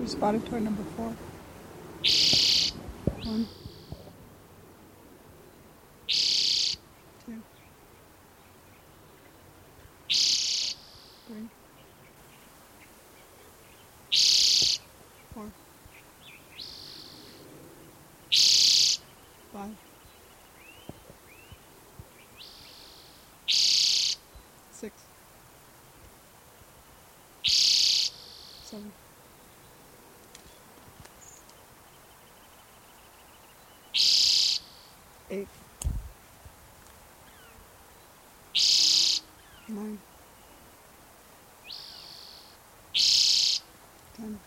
Spotted toy number 4. 1, 2, 3, 4, 5, 6, 7, 8, 9, 10,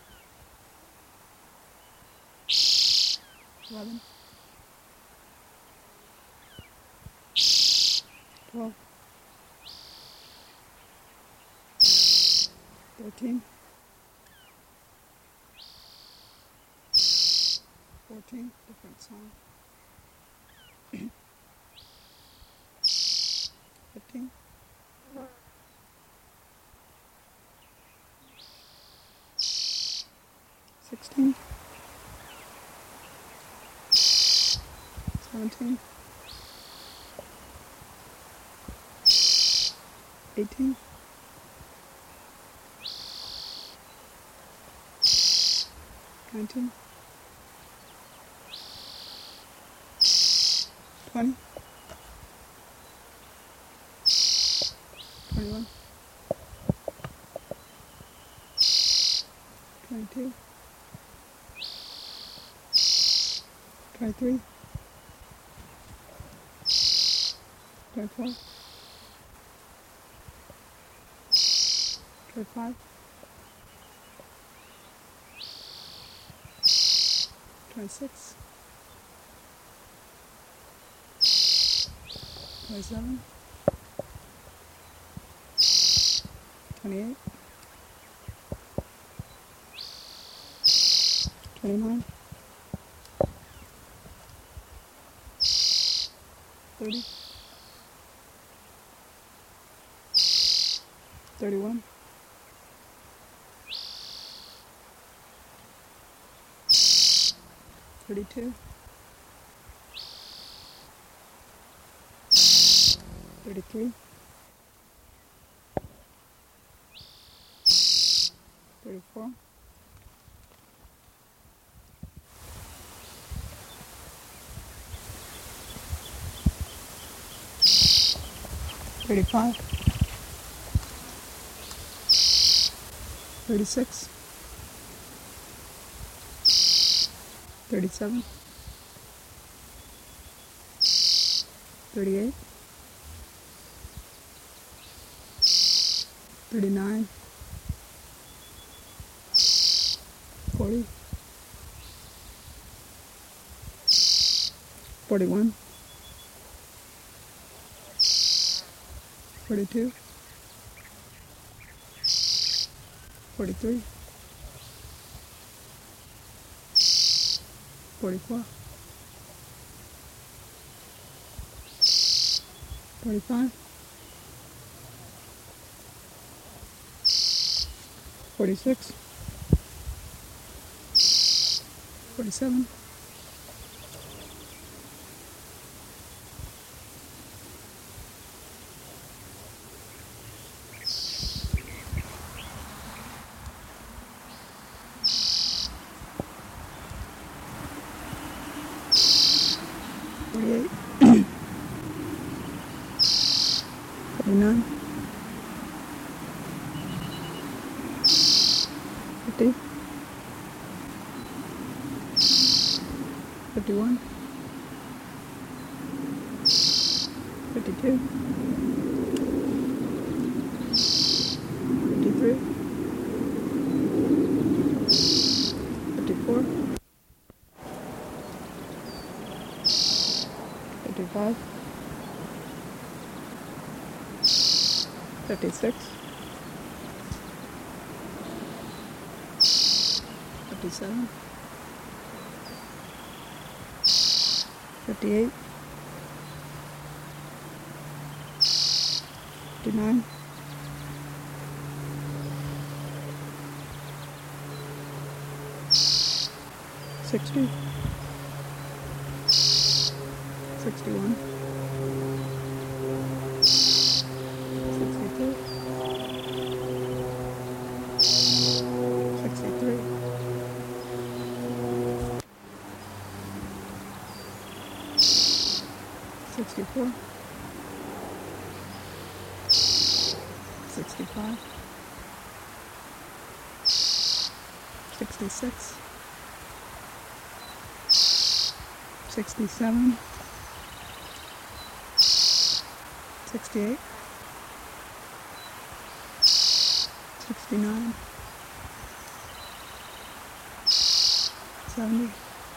11, 12, 13, 14, different song. 15, 16, 17, 18, 19, 20, 21, 22, 23, 24, 25, 26, 27, 28, 29, 30, 31, 32, 33, 34, 35, 36, 37, 38, 39, 40, 41, 42, 43, 44, 45, 46, 47, 48, 49, 50, 51, 52, 53, 54, 55, 56, 57, 58, 59, 60, 60, 61, 62, 63, 64, 65, 66, 67, 68, 69, 70,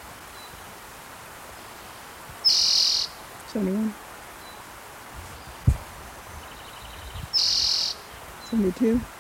71, 72,